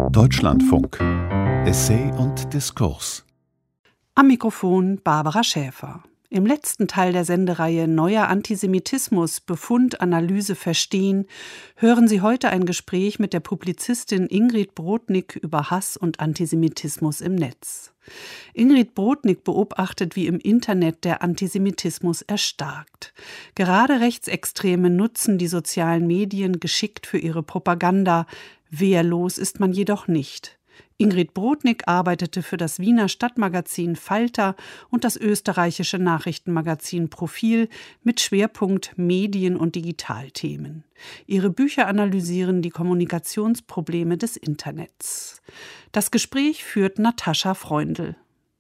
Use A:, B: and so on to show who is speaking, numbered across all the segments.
A: Deutschlandfunk. Essay und Diskurs.
B: Am Mikrofon Barbara Schäfer. Im letzten Teil der Sendereihe Neuer Antisemitismus – Befund, Analyse, Verstehen hören Sie heute ein Gespräch mit der Publizistin Ingrid Brodnik über Hass und Antisemitismus im Netz. Ingrid Brodnik beobachtet, wie im Internet der Antisemitismus erstarkt. Gerade Rechtsextreme nutzen die sozialen Medien geschickt für ihre Propaganda. Wehrlos ist man jedoch nicht. Ingrid Brodnik arbeitete für das Wiener Stadtmagazin Falter und das österreichische Nachrichtenmagazin Profil mit Schwerpunkt Medien- und Digitalthemen. Ihre Bücher analysieren die Kommunikationsprobleme des Internets. Das Gespräch führt Natascha Freundl.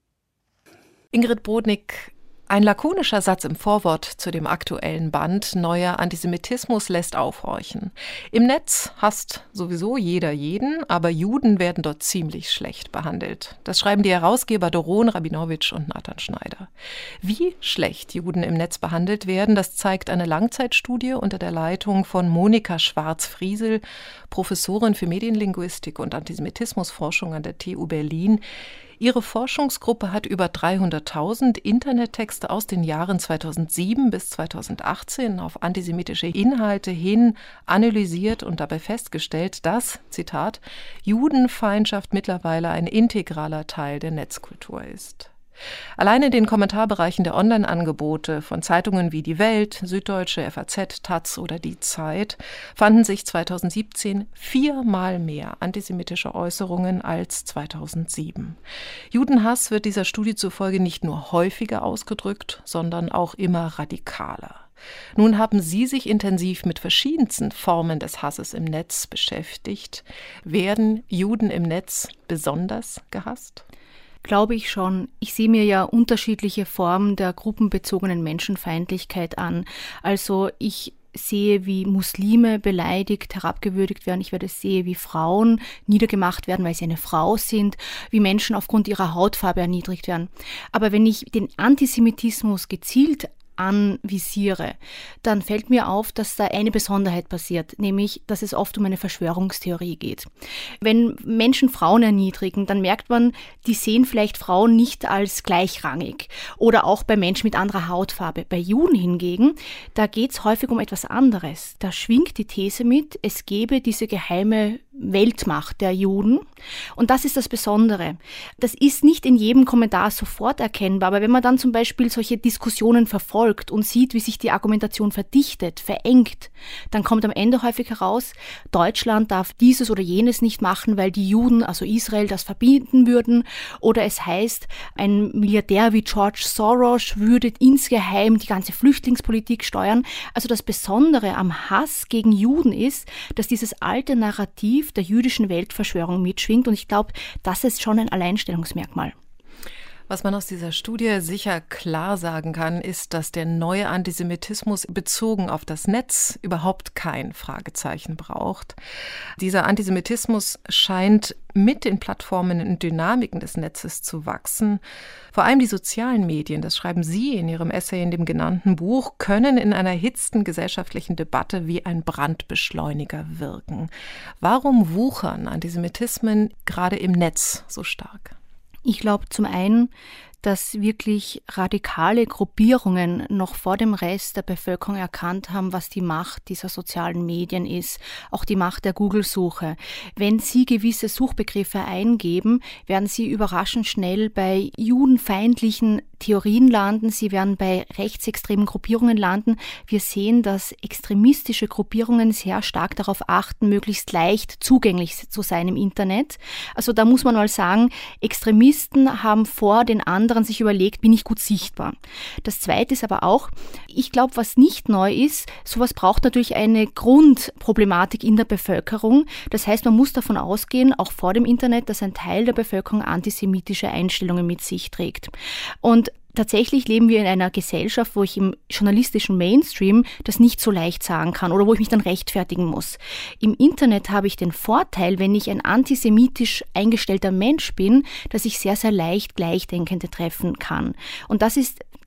C: Ingrid Brodnik, ein lakonischer Satz im Vorwort zu dem aktuellen Band Neuer Antisemitismus lässt aufhorchen. Im Netz hasst sowieso jeder jeden, aber Juden werden dort ziemlich schlecht behandelt. Das schreiben die Herausgeber Doron Rabinowitsch und Nathan Schneider. Wie schlecht Juden im Netz behandelt werden, das zeigt eine Langzeitstudie unter der Leitung von Monika Schwarz-Friesel, Professorin für Medienlinguistik und Antisemitismusforschung an der TU Berlin. Ihre Forschungsgruppe hat über 300.000 Internettexte aus den Jahren 2007 bis 2018 auf antisemitische Inhalte hin analysiert und dabei festgestellt, dass, Zitat, Judenfeindschaft mittlerweile ein integraler Teil der Netzkultur ist. Allein in den Kommentarbereichen der Online-Angebote von Zeitungen wie Die Welt, Süddeutsche, FAZ, Taz oder Die Zeit fanden sich 2017 4-mal mehr antisemitische Äußerungen als 2007. Judenhass wird dieser Studie zufolge nicht nur häufiger ausgedrückt, sondern auch immer radikaler. Nun haben Sie sich intensiv mit verschiedensten Formen des Hasses im Netz beschäftigt. Werden Juden im Netz besonders gehasst?
D: Glaube ich schon. Ich sehe mir ja unterschiedliche Formen der gruppenbezogenen Menschenfeindlichkeit an. Also ich sehe, wie Muslime beleidigt, herabgewürdigt werden. Ich sehe, wie Frauen niedergemacht werden, weil sie eine Frau sind, wie Menschen aufgrund ihrer Hautfarbe erniedrigt werden. Aber wenn ich den Antisemitismus gezielt anvisiere, dann fällt mir auf, dass da eine Besonderheit passiert, nämlich, dass es oft um eine Verschwörungstheorie geht. Wenn Menschen Frauen erniedrigen, dann merkt man, die sehen vielleicht Frauen nicht als gleichrangig oder auch bei Menschen mit anderer Hautfarbe. Bei Juden hingegen, da geht es häufig um etwas anderes. Da schwingt die These mit, es gebe diese geheime Weltmacht der Juden und das ist das Besondere. Das ist nicht in jedem Kommentar sofort erkennbar, aber wenn man dann zum Beispiel solche Diskussionen verfolgt und sieht, wie sich die Argumentation verdichtet, verengt, dann kommt am Ende häufig heraus, Deutschland darf dieses oder jenes nicht machen, weil die Juden, also Israel, das verbieten würden. Oder es heißt, ein Milliardär wie George Soros würde insgeheim die ganze Flüchtlingspolitik steuern. Also das Besondere am Hass gegen Juden ist, dass dieses alte Narrativ der jüdischen Weltverschwörung mitschwingt und ich glaube, das ist schon ein Alleinstellungsmerkmal.
C: Was man aus dieser Studie sicher klar sagen kann, ist, dass der neue Antisemitismus bezogen auf das Netz überhaupt kein Fragezeichen braucht. Dieser Antisemitismus scheint mit den Plattformen und Dynamiken des Netzes zu wachsen. Vor allem die sozialen Medien, das schreiben Sie in Ihrem Essay in dem genannten Buch, können in einer erhitzten gesellschaftlichen Debatte wie ein Brandbeschleuniger wirken. Warum wuchern Antisemitismen gerade im Netz so stark?
D: Ich glaube zum einen, dass wirklich radikale Gruppierungen noch vor dem Rest der Bevölkerung erkannt haben, was die Macht dieser sozialen Medien ist, auch die Macht der Google-Suche. Wenn Sie gewisse Suchbegriffe eingeben, werden Sie überraschend schnell bei judenfeindlichen Theorien landen, Sie werden bei rechtsextremen Gruppierungen landen. Wir sehen, dass extremistische Gruppierungen sehr stark darauf achten, möglichst leicht zugänglich zu sein im Internet. Also da muss man mal sagen, Extremisten haben vor den anderen sich überlegt, bin ich gut sichtbar. Das Zweite ist aber auch, ich glaube, was nicht neu ist, sowas braucht natürlich eine Grundproblematik in der Bevölkerung. Das heißt, man muss davon ausgehen, auch vor dem Internet, dass ein Teil der Bevölkerung antisemitische Einstellungen mit sich trägt. Und tatsächlich leben wir in einer Gesellschaft, wo ich im journalistischen Mainstream das nicht so leicht sagen kann oder wo ich mich dann rechtfertigen muss. Im Internet habe ich den Vorteil, wenn ich ein antisemitisch eingestellter Mensch bin, dass ich sehr, sehr leicht Gleichdenkende treffen kann. Und das ist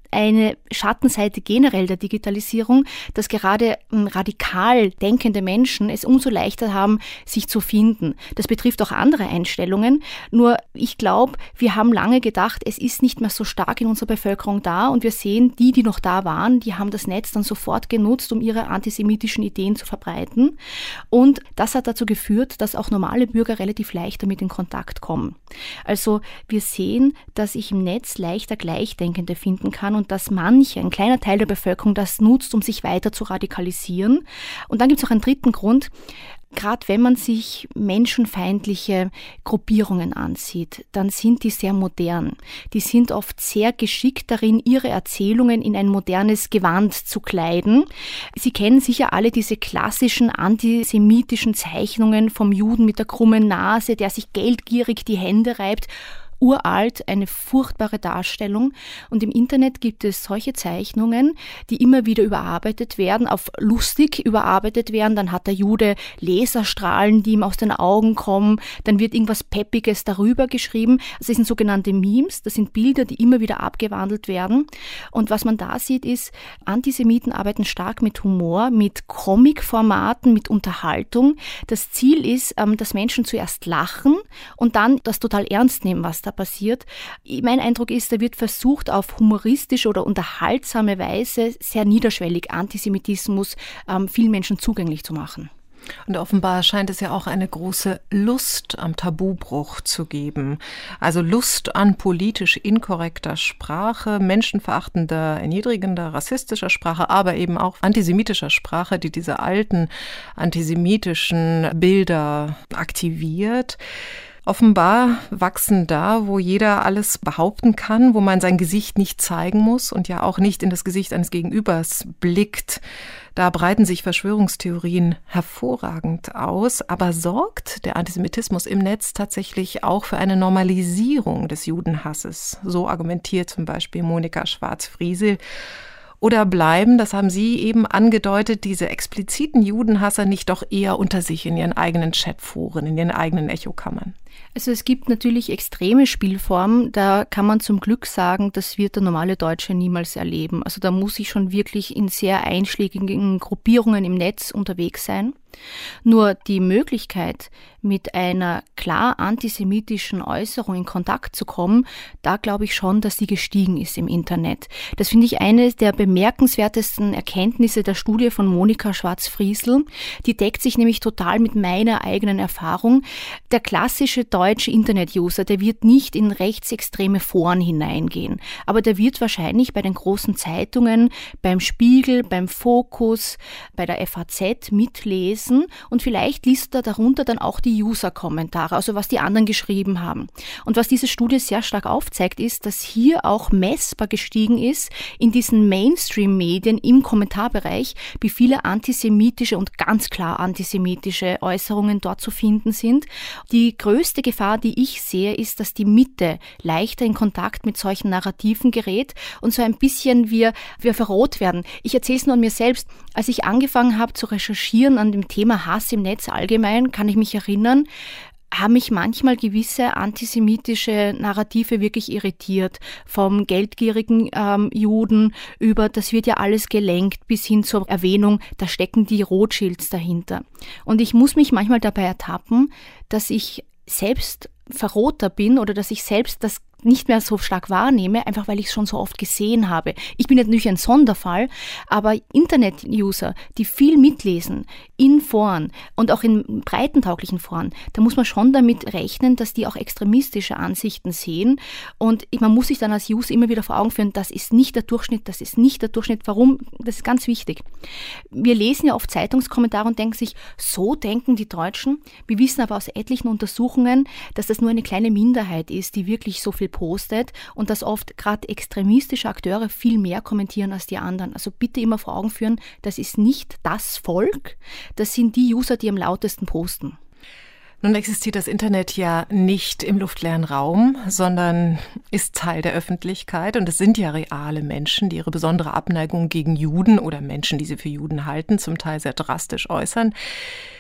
D: eine Schattenseite generell der Digitalisierung, dass gerade radikal denkende Menschen es umso leichter haben, sich zu finden. Das betrifft auch andere Einstellungen. Nur ich glaube, wir haben lange gedacht, es ist nicht mehr so stark in unserer Bevölkerung da und wir sehen, die noch da waren, die haben das Netz dann sofort genutzt, um ihre antisemitischen Ideen zu verbreiten. Und das hat dazu geführt, dass auch normale Bürger relativ leicht damit in Kontakt kommen. Also wir sehen, dass ich im Netz leichter Gleichdenkende finden kann und dass ein kleiner Teil der Bevölkerung das nutzt, um sich weiter zu radikalisieren. Und dann gibt es auch einen dritten Grund. Gerade wenn man sich menschenfeindliche Gruppierungen ansieht, dann sind die sehr modern. Die sind oft sehr geschickt darin, ihre Erzählungen in ein modernes Gewand zu kleiden. Sie kennen sicher alle diese klassischen antisemitischen Zeichnungen vom Juden mit der krummen Nase, der sich geldgierig die Hände reibt. Uralt, eine furchtbare Darstellung. Und im Internet gibt es solche Zeichnungen, die immer wieder überarbeitet werden, auf lustig überarbeitet werden. Dann hat der Jude Laserstrahlen, die ihm aus den Augen kommen. Dann wird irgendwas Peppiges darüber geschrieben. Das sind sogenannte Memes. Das sind Bilder, die immer wieder abgewandelt werden. Und was man da sieht, ist, Antisemiten arbeiten stark mit Humor, mit Comic-Formaten, mit Unterhaltung. Das Ziel ist, dass Menschen zuerst lachen und dann das total ernst nehmen, was da passiert. Mein Eindruck ist, da wird versucht, auf humoristische oder unterhaltsame Weise sehr niederschwellig Antisemitismus vielen Menschen zugänglich zu machen.
C: Und offenbar scheint es ja auch eine große Lust am Tabubruch zu geben. Also Lust an politisch inkorrekter Sprache, menschenverachtender, erniedrigender, rassistischer Sprache, aber eben auch antisemitischer Sprache, die diese alten antisemitischen Bilder aktiviert. Offenbar wachsen da, wo jeder alles behaupten kann, wo man sein Gesicht nicht zeigen muss und ja auch nicht in das Gesicht eines Gegenübers blickt. Da breiten sich Verschwörungstheorien hervorragend aus. Aber sorgt der Antisemitismus im Netz tatsächlich auch für eine Normalisierung des Judenhasses? So argumentiert zum Beispiel Monika Schwarz-Friesel. Oder bleiben, das haben Sie eben angedeutet, diese expliziten Judenhasser nicht doch eher unter sich in ihren eigenen Chatforen, in ihren eigenen Echokammern?
D: Also es gibt natürlich extreme Spielformen, da kann man zum Glück sagen, das wird der normale Deutsche niemals erleben. Also da muss ich schon wirklich in sehr einschlägigen Gruppierungen im Netz unterwegs sein. Nur die Möglichkeit, mit einer klar antisemitischen Äußerung in Kontakt zu kommen, da glaube ich schon, dass sie gestiegen ist im Internet. Das finde ich eine der bemerkenswertesten Erkenntnisse der Studie von Monika Schwarz-Friesel. Die deckt sich nämlich total mit meiner eigenen Erfahrung. Der klassische deutsche Internet-User, der wird nicht in rechtsextreme Foren hineingehen, aber der wird wahrscheinlich bei den großen Zeitungen, beim Spiegel, beim Fokus, bei der FAZ mitlesen und vielleicht liest er darunter dann auch die User-Kommentare, also was die anderen geschrieben haben. Und was diese Studie sehr stark aufzeigt, ist, dass hier auch messbar gestiegen ist in diesen Mainstream-Medien im Kommentarbereich, wie viele antisemitische und ganz klar antisemitische Äußerungen dort zu finden sind. Die größte Gefahr, die ich sehe, ist, dass die Mitte leichter in Kontakt mit solchen Narrativen gerät und so ein bisschen wir verroht werden. Ich erzähle es nur an mir selbst. Als ich angefangen habe zu recherchieren an dem Thema Hass im Netz allgemein, kann ich mich erinnern, haben mich manchmal gewisse antisemitische Narrative wirklich irritiert. Vom geldgierigen Juden über, das wird ja alles gelenkt, bis hin zur Erwähnung, da stecken die Rothschilds dahinter. Und ich muss mich manchmal dabei ertappen, dass ich selbst verrohter bin oder dass ich selbst das nicht mehr so stark wahrnehme, einfach weil ich es schon so oft gesehen habe. Ich bin natürlich ein Sonderfall, aber Internet-User, die viel mitlesen in Foren und auch in breitentauglichen Foren, da muss man schon damit rechnen, dass die auch extremistische Ansichten sehen und man muss sich dann als User immer wieder vor Augen führen, das ist nicht der Durchschnitt, das ist nicht der Durchschnitt. Warum? Das ist ganz wichtig. Wir lesen ja oft Zeitungskommentare und denken sich, so denken die Deutschen. Wir wissen aber aus etlichen Untersuchungen, dass das nur eine kleine Minderheit ist, die wirklich so viel postet und dass oft gerade extremistische Akteure viel mehr kommentieren als die anderen. Also bitte immer vor Augen führen, das ist nicht das Volk, das sind die User, die am lautesten posten.
C: Nun existiert das Internet ja nicht im luftleeren Raum, sondern ist Teil der Öffentlichkeit. Und es sind ja reale Menschen, die ihre besondere Abneigung gegen Juden oder Menschen, die sie für Juden halten, zum Teil sehr drastisch äußern.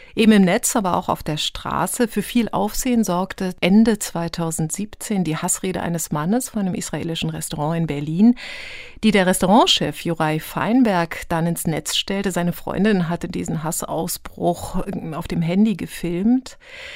C: Eben im Netz, aber auch auf der Straße. Für viel Aufsehen sorgte Ende 2017 die Hassrede eines Mannes vor einem israelischen Restaurant in Berlin, die der Restaurantchef Yorai Feinberg dann ins Netz stellte. Seine Freundin hatte diesen Hassausbruch auf dem Handy gefilmt.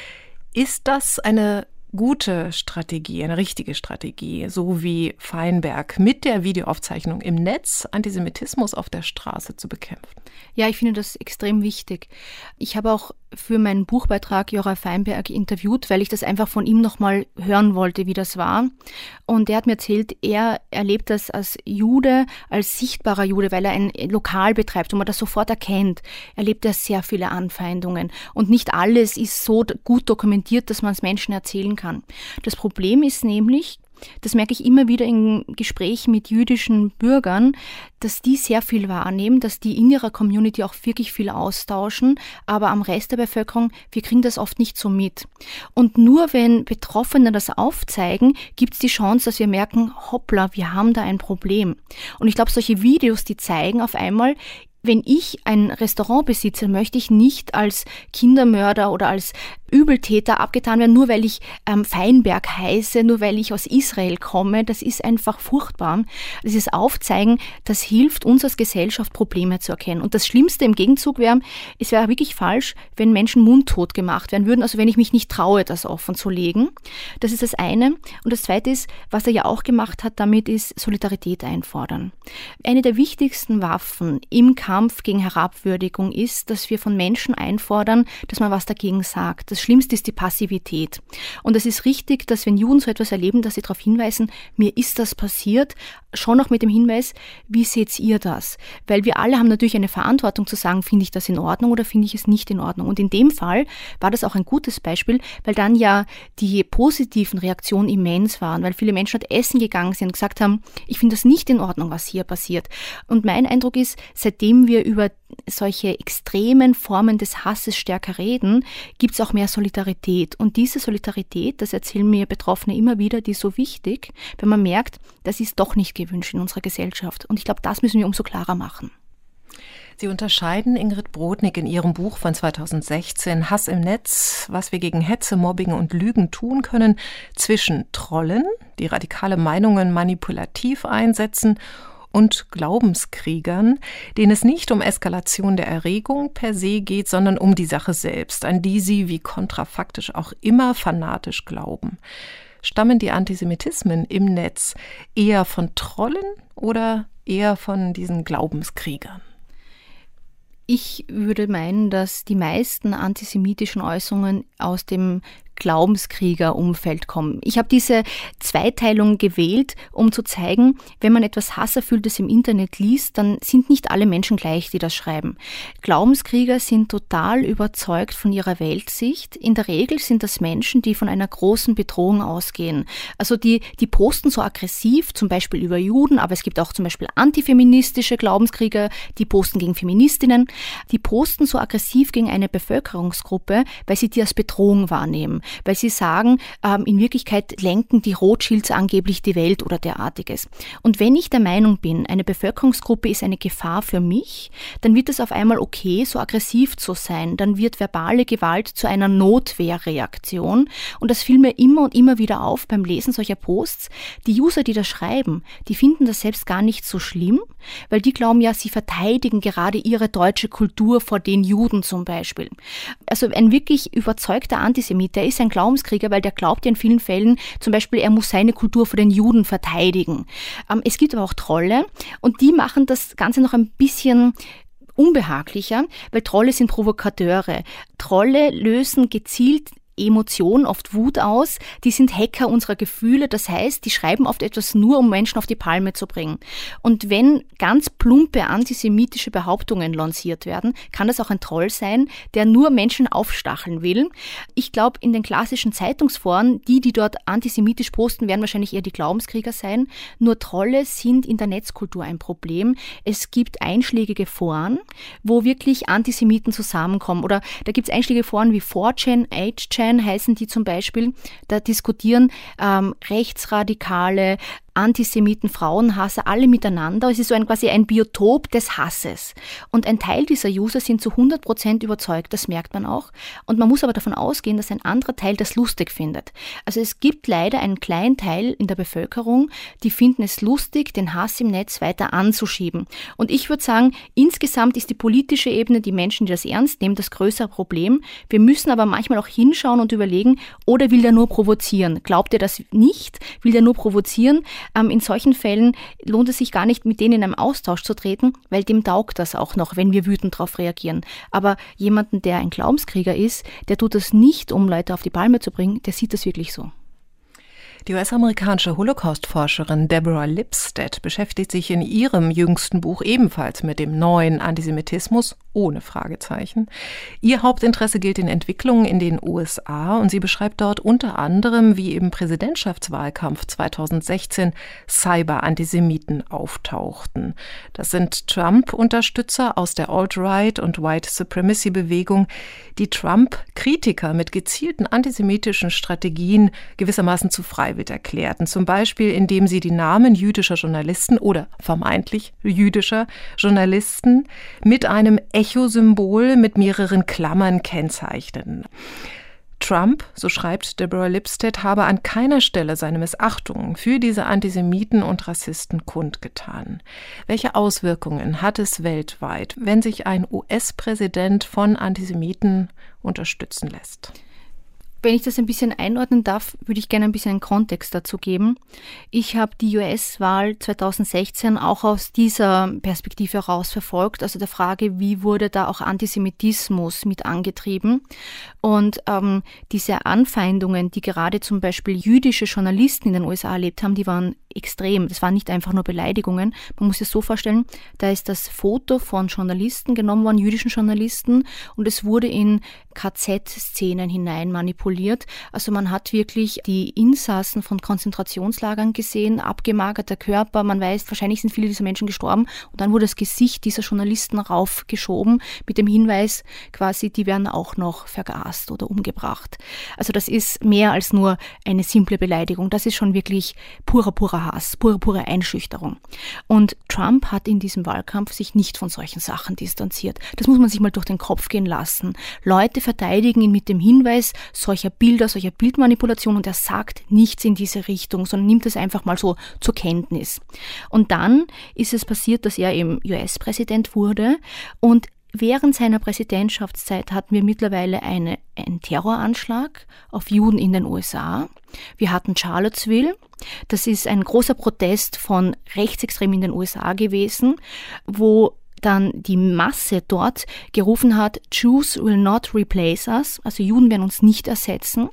C: Ist das eine gute Strategie, eine richtige Strategie, so wie Feinberg mit der Videoaufzeichnung im Netz Antisemitismus auf der Straße zu bekämpfen?
D: Ja, ich finde das extrem wichtig. Ich habe auch für meinen Buchbeitrag Yorai Feinberg interviewt, weil ich das einfach von ihm nochmal hören wollte, wie das war. Und er hat mir erzählt, er erlebt das als Jude, als sichtbarer Jude, weil er ein Lokal betreibt und man das sofort erkennt. Erlebt er sehr viele Anfeindungen. Und nicht alles ist so gut dokumentiert, dass man es Menschen erzählen kann. Das Problem ist nämlich, das merke ich immer wieder in Gesprächen mit jüdischen Bürgern, dass die sehr viel wahrnehmen, dass die in ihrer Community auch wirklich viel austauschen, aber am Rest der Bevölkerung, wir kriegen das oft nicht so mit. Und nur wenn Betroffene das aufzeigen, gibt es die Chance, dass wir merken, hoppla, wir haben da ein Problem. Und ich glaube, solche Videos, die zeigen auf einmal, wenn ich ein Restaurant besitze, möchte ich nicht als Kindermörder oder als Übeltäter abgetan werden, nur weil ich Feinberg heiße, nur weil ich aus Israel komme. Das ist einfach furchtbar. Dieses Aufzeigen, das hilft uns als Gesellschaft, Probleme zu erkennen. Und das Schlimmste im Gegenzug wäre, es wäre wirklich falsch, wenn Menschen mundtot gemacht werden würden, also wenn ich mich nicht traue, das offen zu legen. Das ist das eine. Und das zweite ist, was er ja auch gemacht hat, damit ist Solidarität einfordern. Eine der wichtigsten Waffen im Kampf gegen Herabwürdigung ist, dass wir von Menschen einfordern, dass man was dagegen sagt. Das Schlimmste ist die Passivität. Und es ist richtig, dass wenn Juden so etwas erleben, dass sie darauf hinweisen, mir ist das passiert, schon auch mit dem Hinweis, wie seht ihr das? Weil wir alle haben natürlich eine Verantwortung zu sagen, finde ich das in Ordnung oder finde ich es nicht in Ordnung? Und in dem Fall war das auch ein gutes Beispiel, weil dann ja die positiven Reaktionen immens waren, weil viele Menschen dort essen gegangen sind und gesagt haben, ich finde das nicht in Ordnung, was hier passiert. Und mein Eindruck ist, seitdem wir über solche extremen Formen des Hasses stärker reden, gibt es auch mehr Solidarität. Und diese Solidarität, das erzählen mir Betroffene immer wieder, die ist so wichtig, wenn man merkt, das ist doch nicht gewünscht in unserer Gesellschaft. Und ich glaube, das müssen wir umso klarer machen.
C: Sie unterscheiden, Ingrid Brodnik, in Ihrem Buch von 2016 Hass im Netz, was wir gegen Hetze, Mobbing und Lügen tun können, zwischen Trollen, die radikale Meinungen manipulativ einsetzen, und Glaubenskriegern, denen es nicht um Eskalation der Erregung per se geht, sondern um die Sache selbst, an die sie, wie kontrafaktisch auch immer, fanatisch glauben. Stammen die Antisemitismen im Netz eher von Trollen oder eher von diesen Glaubenskriegern?
D: Ich würde meinen, dass die meisten antisemitischen Äußerungen aus dem Glaubenskriegerumfeld kommen. Ich habe diese Zweiteilung gewählt, um zu zeigen, wenn man etwas Hasserfülltes im Internet liest, dann sind nicht alle Menschen gleich, die das schreiben. Glaubenskrieger sind total überzeugt von ihrer Weltsicht. In der Regel sind das Menschen, die von einer großen Bedrohung ausgehen. Also die posten so aggressiv, zum Beispiel über Juden, aber es gibt auch zum Beispiel antifeministische Glaubenskrieger, die posten gegen Feministinnen. Die posten so aggressiv gegen eine Bevölkerungsgruppe, weil sie die als Bedrohung wahrnehmen. Weil sie sagen, in Wirklichkeit lenken die Rothschilds angeblich die Welt oder derartiges. Und wenn ich der Meinung bin, eine Bevölkerungsgruppe ist eine Gefahr für mich, dann wird es auf einmal okay, so aggressiv zu sein. Dann wird verbale Gewalt zu einer Notwehrreaktion. Und das fiel mir immer und immer wieder auf beim Lesen solcher Posts. Die User, die das schreiben, die finden das selbst gar nicht so schlimm, weil die glauben ja, sie verteidigen gerade ihre deutsche Kultur vor den Juden zum Beispiel. Also ein wirklich überzeugter Antisemit, der ist ein Glaubenskrieger, weil der glaubt ja in vielen Fällen zum Beispiel, er muss seine Kultur vor den Juden verteidigen. Es gibt aber auch Trolle und die machen das Ganze noch ein bisschen unbehaglicher, weil Trolle sind Provokateure. Trolle lösen gezielt Emotionen, oft Wut aus, die sind Hacker unserer Gefühle, das heißt, die schreiben oft etwas nur, um Menschen auf die Palme zu bringen. Und wenn ganz plumpe antisemitische Behauptungen lanciert werden, kann das auch ein Troll sein, der nur Menschen aufstacheln will. Ich glaube, in den klassischen Zeitungsforen, die dort antisemitisch posten, werden wahrscheinlich eher die Glaubenskrieger sein. Nur Trolle sind in der Netzkultur ein Problem. Es gibt einschlägige Foren, wo wirklich Antisemiten zusammenkommen. Oder da gibt es einschlägige Foren wie 4chan, 8chan, heißen die zum Beispiel, da diskutieren Rechtsradikale, Antisemiten, Frauenhasser, alle miteinander. Es ist so quasi ein Biotop des Hasses. Und ein Teil dieser User sind zu 100% überzeugt, das merkt man auch. Und man muss aber davon ausgehen, dass ein anderer Teil das lustig findet. Also es gibt leider einen kleinen Teil in der Bevölkerung, die finden es lustig, den Hass im Netz weiter anzuschieben. Und ich würde sagen, insgesamt ist die politische Ebene, die Menschen, die das ernst nehmen, das größere Problem. Wir müssen aber manchmal auch hinschauen und überlegen, oder will der nur provozieren? Glaubt er das nicht? Will der nur provozieren? In solchen Fällen lohnt es sich gar nicht, mit denen in einem Austausch zu treten, weil dem taugt das auch noch, wenn wir wütend darauf reagieren. Aber jemanden, der ein Glaubenskrieger ist, der tut das nicht, um Leute auf die Palme zu bringen, der sieht das wirklich so.
C: Die US-amerikanische Holocaust-Forscherin Deborah Lipstadt beschäftigt sich in ihrem jüngsten Buch ebenfalls mit dem neuen Antisemitismus, ohne Fragezeichen. Ihr Hauptinteresse gilt den Entwicklungen in den USA und sie beschreibt dort unter anderem, wie im Präsidentschaftswahlkampf 2016 Cyber-Antisemiten auftauchten. Das sind Trump-Unterstützer aus der Alt-Right- und White-Supremacy-Bewegung, die Trump-Kritiker mit gezielten antisemitischen Strategien gewissermaßen zu Freiwild erklärten. Zum Beispiel, indem sie die Namen jüdischer Journalisten oder vermeintlich jüdischer Journalisten mit einem Echo-Symbol mit mehreren Klammern kennzeichneten. Trump, so schreibt Deborah Lipstadt, habe an keiner Stelle seine Missachtung für diese Antisemiten und Rassisten kundgetan. Welche Auswirkungen hat es weltweit, wenn sich ein US-Präsident von Antisemiten unterstützen lässt?
D: Wenn ich das ein bisschen einordnen darf, würde ich gerne ein bisschen einen Kontext dazu geben. Ich habe die US-Wahl 2016 auch aus dieser Perspektive heraus verfolgt, also der Frage, wie wurde da auch Antisemitismus mit angetrieben. Und diese Anfeindungen, die gerade zum Beispiel jüdische Journalisten in den USA erlebt haben, die waren extrem. Das waren nicht einfach nur Beleidigungen. Man muss sich so vorstellen, da ist das Foto von Journalisten genommen worden, jüdischen Journalisten, und es wurde in KZ-Szenen hinein manipuliert. Also man hat wirklich die Insassen von Konzentrationslagern gesehen, abgemagerter Körper. Man weiß, wahrscheinlich sind viele dieser Menschen gestorben. Und dann wurde das Gesicht dieser Journalisten raufgeschoben mit dem Hinweis quasi, die werden auch noch vergast oder umgebracht. Also das ist mehr als nur eine simple Beleidigung. Das ist schon wirklich purer Hass, pure Einschüchterung. Und Trump hat in diesem Wahlkampf sich nicht von solchen Sachen distanziert. Das muss man sich mal durch den Kopf gehen lassen. Leute verteidigen ihn mit dem Hinweis solcher Bilder, solcher Bildmanipulation, und er sagt nichts in diese Richtung, sondern nimmt es einfach mal so zur Kenntnis. Und dann ist es passiert, dass er eben US-Präsident wurde, und während seiner Präsidentschaftszeit hatten wir mittlerweile einen Terroranschlag auf Juden in den USA. Wir hatten Charlottesville. Das ist ein großer Protest von Rechtsextremen in den USA gewesen, wo dann die Masse dort gerufen hat, Jews will not replace us, also Juden werden uns nicht ersetzen.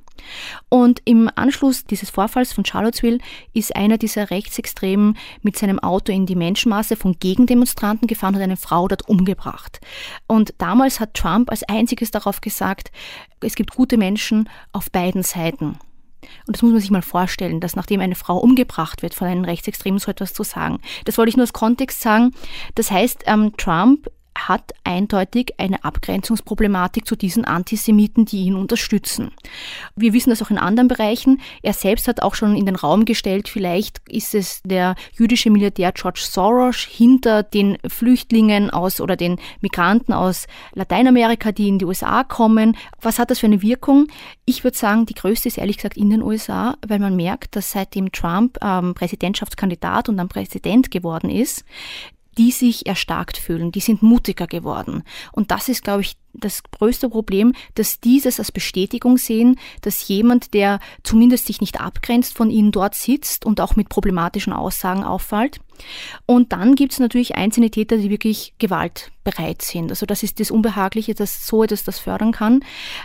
D: Und im Anschluss dieses Vorfalls von Charlottesville ist einer dieser Rechtsextremen mit seinem Auto in die Menschenmasse von Gegendemonstranten gefahren und hat eine Frau dort umgebracht. Und damals hat Trump als einziges darauf gesagt, es gibt gute Menschen auf beiden Seiten. Und das muss man sich mal vorstellen, dass nachdem eine Frau umgebracht wird von einem Rechtsextremen, so etwas zu sagen. Das wollte ich nur als Kontext sagen. Das heißt, Trump hat eindeutig eine Abgrenzungsproblematik zu diesen Antisemiten, die ihn unterstützen. Wir wissen das auch in anderen Bereichen. Er selbst hat auch schon in den Raum gestellt, vielleicht ist es der jüdische Milliardär George Soros hinter den Flüchtlingen oder den Migranten aus Lateinamerika, die in die USA kommen. Was hat das für eine Wirkung? Ich würde sagen, die größte ist ehrlich gesagt in den USA, weil man merkt, dass seitdem Trump Präsidentschaftskandidat und dann Präsident geworden ist, die sich erstarkt fühlen, die sind mutiger geworden. Und das ist, glaube ich, das größte Problem, dass dieses als Bestätigung sehen, dass jemand, der zumindest sich nicht abgrenzt von ihnen, dort sitzt und auch mit problematischen Aussagen auffällt. Und dann gibt es natürlich einzelne Täter, die wirklich gewaltbereit sind. Also das ist das Unbehagliche, dass so etwas das fördern kann.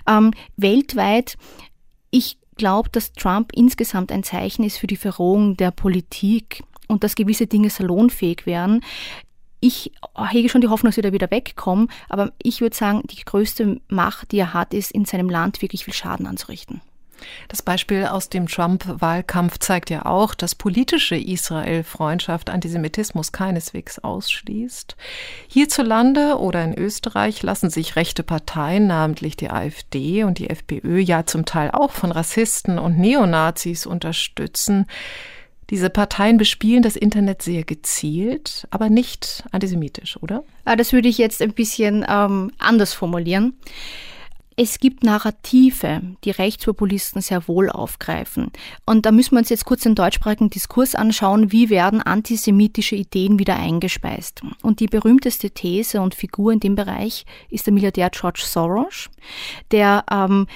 D: Weltweit, ich glaube, dass Trump insgesamt ein Zeichen ist für die Verrohung der Politik und dass gewisse Dinge salonfähig wären. Ich hege schon die Hoffnung, dass wir da wieder wegkommen, aber ich würde sagen, die größte Macht, die er hat, ist, in seinem Land wirklich viel Schaden anzurichten.
C: Das Beispiel aus dem Trump-Wahlkampf zeigt ja auch, dass politische Israel-Freundschaft Antisemitismus keineswegs ausschließt. Hierzulande oder in Österreich lassen sich rechte Parteien, namentlich die AfD und die FPÖ, ja zum Teil auch von Rassisten und Neonazis unterstützen. Diese Parteien bespielen das Internet sehr gezielt, aber nicht antisemitisch, oder?
D: Das würde ich jetzt ein bisschen anders formulieren. Es gibt Narrative, die Rechtspopulisten sehr wohl aufgreifen. Und da müssen wir uns jetzt kurz den deutschsprachigen Diskurs anschauen, wie werden antisemitische Ideen wieder eingespeist. Und die berühmteste These und Figur in dem Bereich ist der Milliardär George Soros, der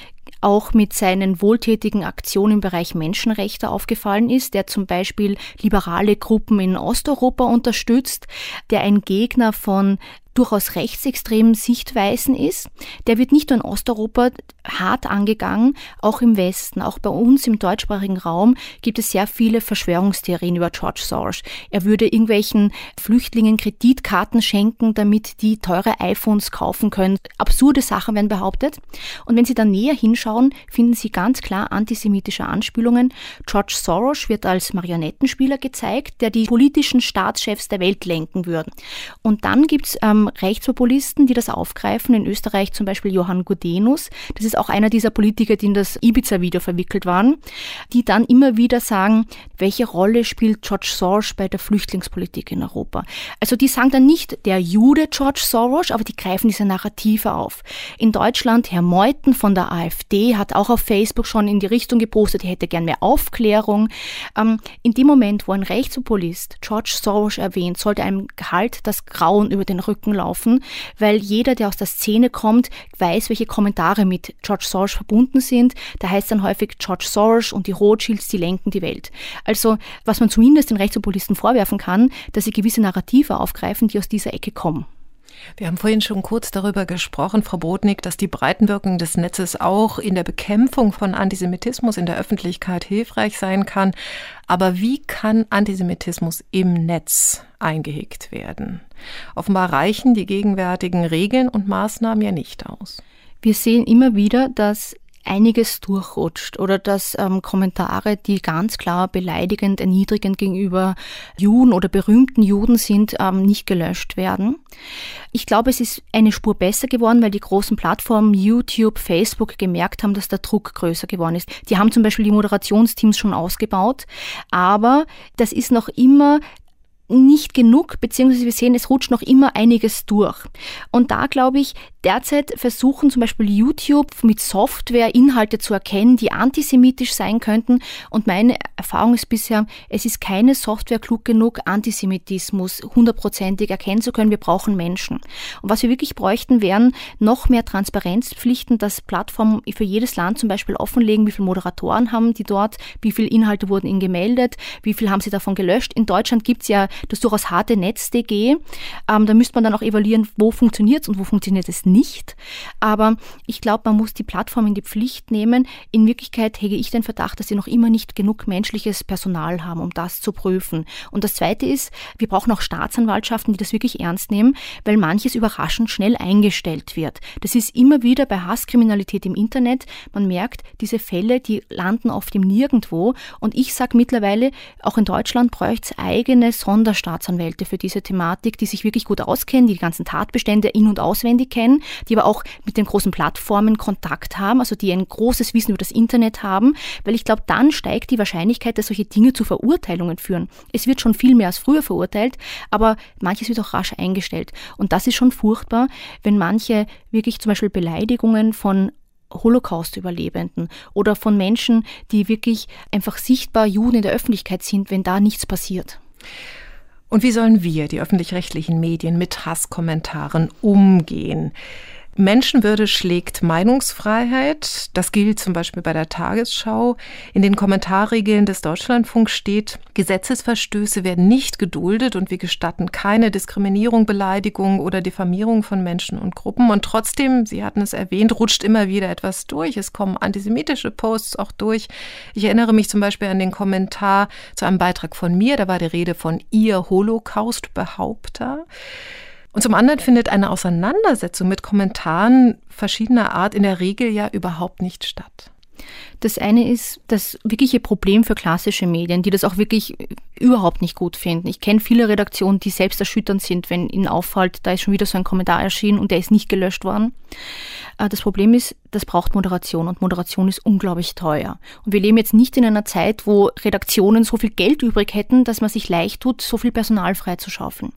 D: auch mit seinen wohltätigen Aktionen im Bereich Menschenrechte aufgefallen ist, der zum Beispiel liberale Gruppen in Osteuropa unterstützt, der ein Gegner von durchaus rechtsextremen Sichtweisen ist. Der wird nicht nur in Osteuropa hart angegangen, auch im Westen, auch bei uns im deutschsprachigen Raum gibt es sehr viele Verschwörungstheorien über George Soros. Er würde irgendwelchen Flüchtlingen Kreditkarten schenken, damit die teure iPhones kaufen können. Absurde Sachen werden behauptet. Und wenn Sie dann näher hinschauen, finden Sie ganz klar antisemitische Anspielungen. George Soros wird als Marionettenspieler gezeigt, der die politischen Staatschefs der Welt lenken würde. Und dann gibt es Rechtspopulisten, die das aufgreifen. In Österreich zum Beispiel Johann Gudenus. Das ist auch einer dieser Politiker, die in das Ibiza-Video verwickelt waren, die dann immer wieder sagen, welche Rolle spielt George Soros bei der Flüchtlingspolitik in Europa. Also die sagen dann nicht der Jude George Soros, aber die greifen diese Narrative auf. In Deutschland, Herr Meuthen von der AfD hat auch auf Facebook schon in die Richtung gepostet, er hätte gern mehr Aufklärung. In dem Moment, wo ein Rechtspopulist George Soros erwähnt, sollte einem halt das Grauen über den Rücken laufen, weil jeder, der aus der Szene kommt, weiß, welche Kommentare mit George Soros verbunden sind. Da heißt dann häufig George Soros und die Rothschilds, die lenken die Welt. Also, was man zumindest den Rechtspopulisten vorwerfen kann, dass sie gewisse Narrative aufgreifen, die aus dieser Ecke kommen.
C: Wir haben vorhin schon kurz darüber gesprochen, Frau Brodnik, dass die Breitenwirkung des Netzes auch in der Bekämpfung von Antisemitismus in der Öffentlichkeit hilfreich sein kann. Aber wie kann Antisemitismus im Netz eingehegt werden? Offenbar reichen die gegenwärtigen Regeln und Maßnahmen ja nicht aus.
D: Wir sehen immer wieder, dass einiges durchrutscht oder dass Kommentare, die ganz klar beleidigend, erniedrigend gegenüber Juden oder berühmten Juden sind, nicht gelöscht werden. Ich glaube, es ist eine Spur besser geworden, weil die großen Plattformen YouTube, Facebook gemerkt haben, dass der Druck größer geworden ist. Die haben zum Beispiel die Moderationsteams schon ausgebaut, aber das ist noch immer nicht genug, beziehungsweise wir sehen, es rutscht noch immer einiges durch. Und da glaube ich, derzeit versuchen zum Beispiel YouTube mit Software Inhalte zu erkennen, die antisemitisch sein könnten. Und meine Erfahrung ist bisher, es ist keine Software klug genug, Antisemitismus 100%ig erkennen zu können. Wir brauchen Menschen. Und was wir wirklich bräuchten, wären noch mehr Transparenzpflichten, dass Plattformen für jedes Land zum Beispiel offenlegen, wie viele Moderatoren haben die dort, wie viele Inhalte wurden ihnen gemeldet, wie viel haben sie davon gelöscht. In Deutschland gibt es ja das durchaus harte NetzDG. Da müsste man dann auch evaluieren, wo funktioniert es und wo funktioniert es nicht. Aber ich glaube, man muss die Plattform in die Pflicht nehmen. In Wirklichkeit hege ich den Verdacht, dass sie noch immer nicht genug menschliches Personal haben, um das zu prüfen. Und das Zweite ist, wir brauchen auch Staatsanwaltschaften, die das wirklich ernst nehmen, weil manches überraschend schnell eingestellt wird. Das ist immer wieder bei Hasskriminalität im Internet. Man merkt, diese Fälle, die landen oft im Nirgendwo. Und ich sage mittlerweile, auch in Deutschland bräuchte es eigene Sonderstaatsanwälte für diese Thematik, die sich wirklich gut auskennen, die ganzen Tatbestände in- und auswendig kennen, die aber auch mit den großen Plattformen Kontakt haben, also die ein großes Wissen über das Internet haben, weil ich glaube, dann steigt die Wahrscheinlichkeit, dass solche Dinge zu Verurteilungen führen. Es wird schon viel mehr als früher verurteilt, aber manches wird auch rasch eingestellt. Und das ist schon furchtbar, wenn manche wirklich zum Beispiel Beleidigungen von Holocaust-Überlebenden oder von Menschen, die wirklich einfach sichtbar Juden in der Öffentlichkeit sind, wenn da nichts passiert.
C: Und wie sollen wir, die öffentlich-rechtlichen Medien, mit Hasskommentaren umgehen? Menschenwürde schlägt Meinungsfreiheit. Das gilt zum Beispiel bei der Tagesschau. In den Kommentarregeln des Deutschlandfunks steht, Gesetzesverstöße werden nicht geduldet und wir gestatten keine Diskriminierung, Beleidigung oder Diffamierung von Menschen und Gruppen. Und trotzdem, Sie hatten es erwähnt, rutscht immer wieder etwas durch. Es kommen antisemitische Posts auch durch. Ich erinnere mich zum Beispiel an den Kommentar zu einem Beitrag von mir. Da war die Rede von Ihr Holocaust-Behaupter. Und zum anderen findet eine Auseinandersetzung mit Kommentaren verschiedener Art in der Regel ja überhaupt nicht statt.
D: Das eine ist das wirkliche Problem für klassische Medien, die das auch wirklich überhaupt nicht gut finden. Ich kenne viele Redaktionen, die selbst erschütternd sind, wenn ihnen auffällt, da ist schon wieder so ein Kommentar erschienen und der ist nicht gelöscht worden. Das Problem ist, das braucht Moderation und Moderation ist unglaublich teuer. Und wir leben jetzt nicht in einer Zeit, wo Redaktionen so viel Geld übrig hätten, dass man sich leicht tut, so viel Personal freizuschaufeln.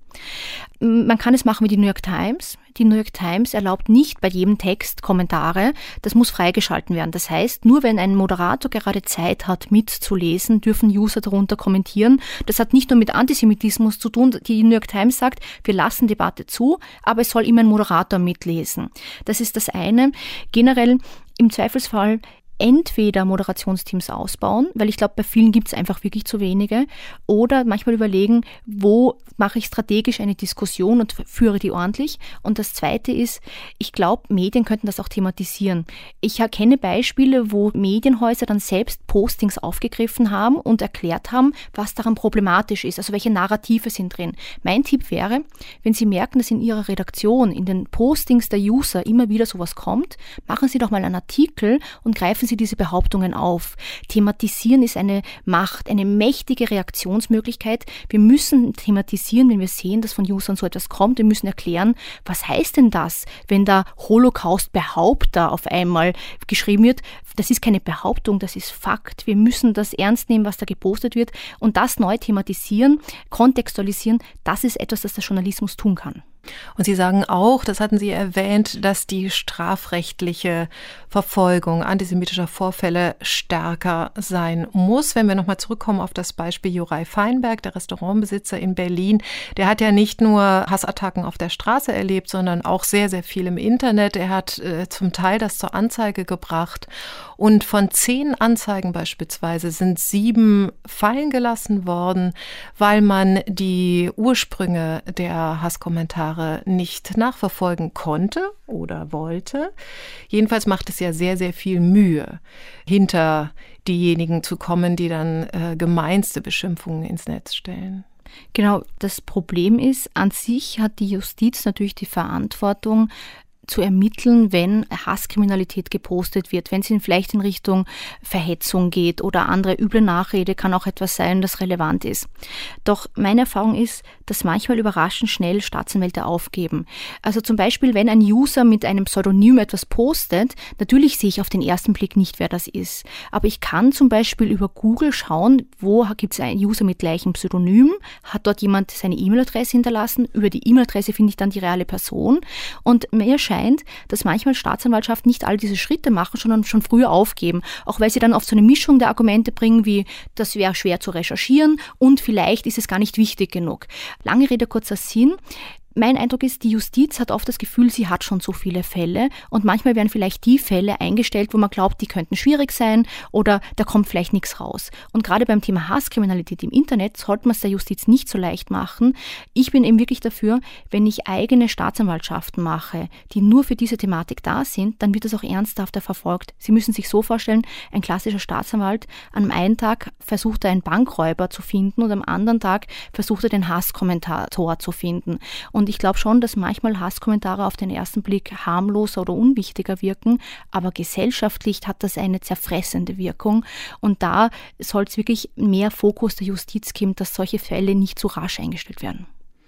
D: Man kann es machen wie die New York Times. Die New York Times erlaubt nicht bei jedem Text Kommentare. Das muss freigeschalten werden. Das heißt, nur wenn ein Moderator gerade Zeit hat, mitzulesen, dürfen User darunter kommentieren. Das hat nicht nur mit Antisemitismus zu tun. Die New York Times sagt, wir lassen Debatte zu, aber es soll immer ein Moderator mitlesen. Das ist das eine. Generell im Zweifelsfall entweder Moderationsteams ausbauen, weil ich glaube, bei vielen gibt es einfach wirklich zu wenige, oder manchmal überlegen, wo mache ich strategisch eine Diskussion und führe die ordentlich. Und das Zweite ist, ich glaube, Medien könnten das auch thematisieren. Ich kenne Beispiele, wo Medienhäuser dann selbst Postings aufgegriffen haben und erklärt haben, was daran problematisch ist, also welche Narrative sind drin. Mein Tipp wäre, wenn Sie merken, dass in Ihrer Redaktion, in den Postings der User immer wieder sowas kommt, machen Sie doch mal einen Artikel und greifen Sie diese Behauptungen auf. Thematisieren ist eine Macht, eine mächtige Reaktionsmöglichkeit. Wir müssen thematisieren, wenn wir sehen, dass von Usern so etwas kommt. Wir müssen erklären, was heißt denn das, wenn da Holocaust-Behaupter auf einmal geschrieben wird. Das ist keine Behauptung, das ist Fakt. Wir müssen das ernst nehmen, was da gepostet wird und das neu thematisieren, kontextualisieren. Das ist etwas, das der Journalismus tun kann.
C: Und Sie sagen auch, das hatten Sie erwähnt, dass die strafrechtliche Verfolgung antisemitischer Vorfälle stärker sein muss. Wenn wir nochmal zurückkommen auf das Beispiel Juraj Feinberg, der Restaurantbesitzer in Berlin, der hat ja nicht nur Hassattacken auf der Straße erlebt, sondern auch sehr, sehr viel im Internet. Er hat zum Teil das zur Anzeige gebracht. Und von 10 Anzeigen beispielsweise sind 7 fallen gelassen worden, weil man die Ursprünge der Hasskommentare nicht nachverfolgen konnte oder wollte. Jedenfalls macht es ja sehr, sehr viel Mühe, hinter diejenigen zu kommen, die dann gemeinste Beschimpfungen ins Netz stellen.
D: Genau, das Problem ist, an sich hat die Justiz natürlich die Verantwortung, zu ermitteln, wenn Hasskriminalität gepostet wird, wenn es vielleicht in Richtung Verhetzung geht oder andere üble Nachrede, kann auch etwas sein, das relevant ist. Doch meine Erfahrung ist, dass manchmal überraschend schnell Staatsanwälte aufgeben. Also zum Beispiel, wenn ein User mit einem Pseudonym etwas postet, natürlich sehe ich auf den ersten Blick nicht, wer das ist. Aber ich kann zum Beispiel über Google schauen, wo gibt es einen User mit gleichem Pseudonym, hat dort jemand seine E-Mail-Adresse hinterlassen, über die E-Mail-Adresse finde ich dann die reale Person und mir scheint, dass manchmal Staatsanwaltschaften nicht all diese Schritte machen, sondern schon früher aufgeben. Auch weil sie dann oft so eine Mischung der Argumente bringen, wie das wäre schwer zu recherchieren und vielleicht ist es gar nicht wichtig genug. Lange Rede, kurzer Sinn. Mein Eindruck ist, die Justiz hat oft das Gefühl, sie hat schon so viele Fälle und manchmal werden vielleicht die Fälle eingestellt, wo man glaubt, die könnten schwierig sein oder da kommt vielleicht nichts raus. Und gerade beim Thema Hasskriminalität im Internet sollte man es der Justiz nicht so leicht machen. Ich bin eben wirklich dafür, wenn ich eigene Staatsanwaltschaften mache, die nur für diese Thematik da sind, dann wird das auch ernsthafter verfolgt. Sie müssen sich so vorstellen, ein klassischer Staatsanwalt, am einen Tag versucht er einen Bankräuber zu finden und am anderen Tag versucht er den Hasskommentator zu finden. Und ich glaube schon, dass manchmal Hasskommentare auf den ersten Blick harmloser oder unwichtiger wirken, aber gesellschaftlich hat das eine zerfressende Wirkung. Und da soll es wirklich mehr Fokus der Justiz geben, dass solche Fälle nicht so rasch eingestellt werden.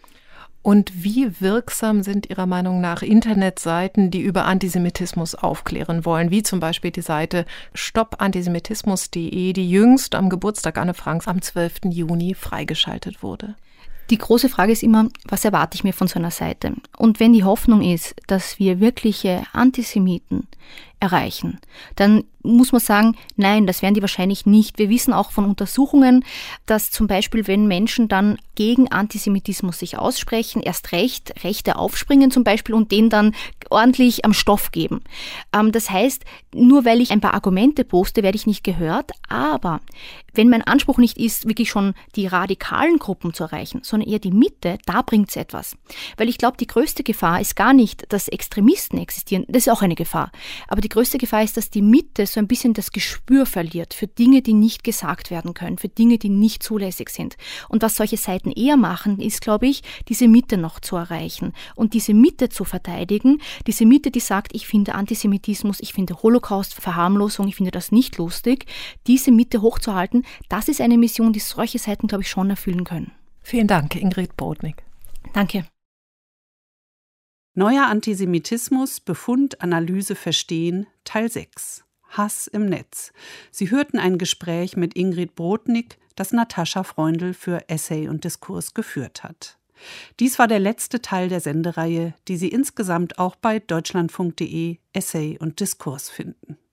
C: Und wie wirksam sind Ihrer Meinung nach Internetseiten, die über Antisemitismus aufklären wollen, wie zum Beispiel die Seite stoppantisemitismus.de, die jüngst am Geburtstag Anne Franks am 12. Juni freigeschaltet wurde?
D: Die große Frage ist immer, was erwarte ich mir von so einer Seite? Und wenn die Hoffnung ist, dass wir wirkliche Antisemiten erreichen, dann muss man sagen, nein, das werden die wahrscheinlich nicht. Wir wissen auch von Untersuchungen, dass zum Beispiel, wenn Menschen dann gegen Antisemitismus sich aussprechen, erst Rechte aufspringen zum Beispiel und denen dann ordentlich am Stoff geben. Das heißt, nur weil ich ein paar Argumente poste, werde ich nicht gehört, aber wenn mein Anspruch nicht ist, wirklich schon die radikalen Gruppen zu erreichen, sondern eher die Mitte, da bringt es etwas. Weil ich glaube, die größte Gefahr ist gar nicht, dass Extremisten existieren, das ist auch eine Gefahr, aber die größte Gefahr ist, dass die Mitte so ein bisschen das Gespür verliert für Dinge, die nicht gesagt werden können, für Dinge, die nicht zulässig sind. Und was solche Seiten eher machen, ist, glaube ich, diese Mitte noch zu erreichen und diese Mitte zu verteidigen, diese Mitte, die sagt, ich finde Antisemitismus, ich finde Holocaust-Verharmlosung, ich finde das nicht lustig, diese Mitte hochzuhalten, das ist eine Mission, die solche Seiten, glaube ich, schon erfüllen können.
C: Vielen Dank, Ingrid Brodnik.
D: Danke.
B: Neuer Antisemitismus, Befund, Analyse, Verstehen, Teil 6. Hass im Netz. Sie hörten ein Gespräch mit Ingrid Brodnik, das Natascha Freundl für Essay und Diskurs geführt hat. Dies war der letzte Teil der Sendereihe, die Sie insgesamt auch bei deutschlandfunk.de Essay und Diskurs finden.